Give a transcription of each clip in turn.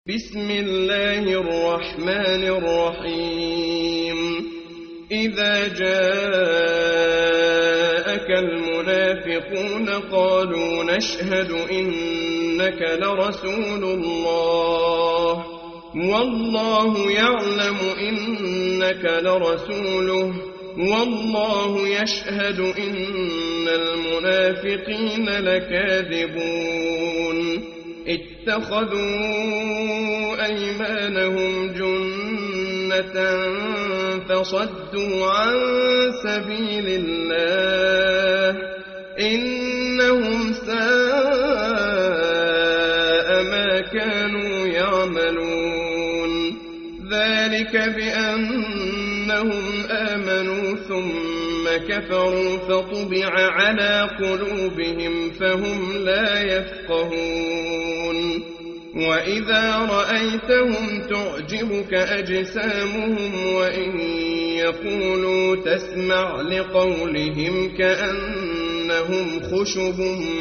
بسم الله الرحمن الرحيم إذا جاءك المنافقون قالوا نشهد إنك لرسول الله والله يعلم إنك لرسوله والله يشهد إن المنافقين لكاذبون اتخذوا أيمانهم جنة فصدوا عن سبيل الله إنهم ساء ما كانوا يعملون ذلك بأنهم آمنوا ثم كفروا فطبع على قلوبهم فهم لا يفقهون وإذا رأيتهم تعجبك أجسامهم وإن يقولوا تسمع لقولهم كأنهم خشب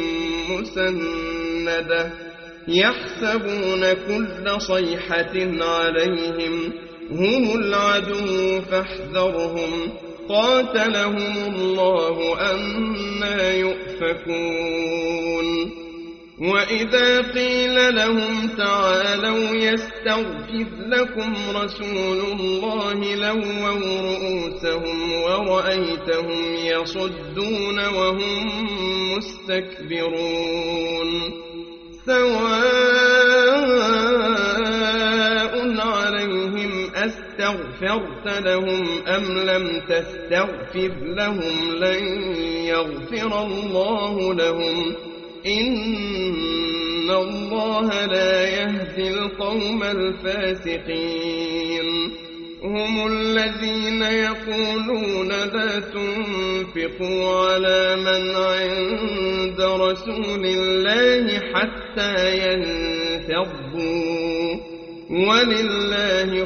مسندة يحسبون كل صيحة عليهم هم العدو فاحذرهم قاتلهم الله أنى يؤفكون وإذا قيل لهم تعالوا يستغفر لكم رسول الله لووا رؤوسهم ورأيتهم يصدون وهم مستكبرون سواء عليهم أستغفرت لهم أم لم تستغفر لهم لن يغفر الله لهم إن الله لا يهدي القوم الفاسقين هم الذين يقولون لا تنفقوا على من عند رسول الله حتى ينفضوا ولله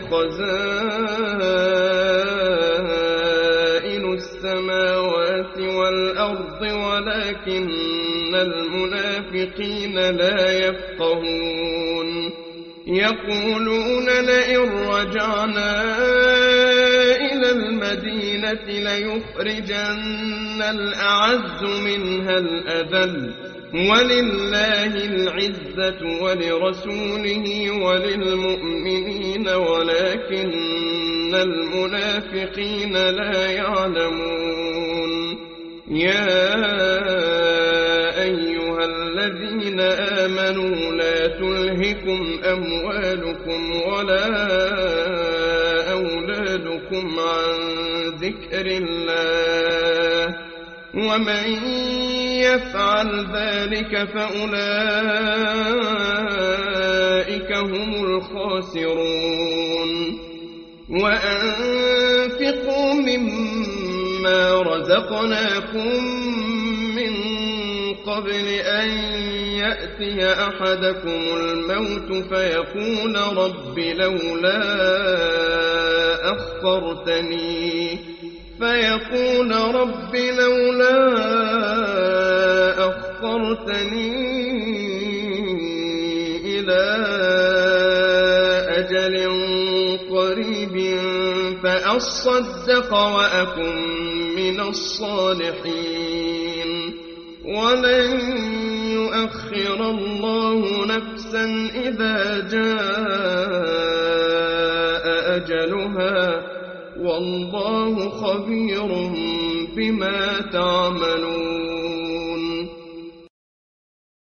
خزائن السماوات والأرض ولكن المنافقين لا يفقهون يقولون لئن رجعنا إلى المدينة ليخرجن الأعز منها الأذل ولله العزة ولرسوله وللمؤمنين ولكن المنافقين لا يعلمون يا أيها الذين آمنوا لا تلهكم أموالكم ولا أولادكم عن ذكر الله ومن يفعل ذلك فأولئك هم الخاسرون وأنفقوا مما رزقناكم من قبل أن يأتي أحدكم الموت فيقول رب لولا أخرتني إلى أجل قريب فأصدق وأكن من الصالحين ولن يؤخر الله نفسا إذا جاء أجلها والله خبير بما تعملون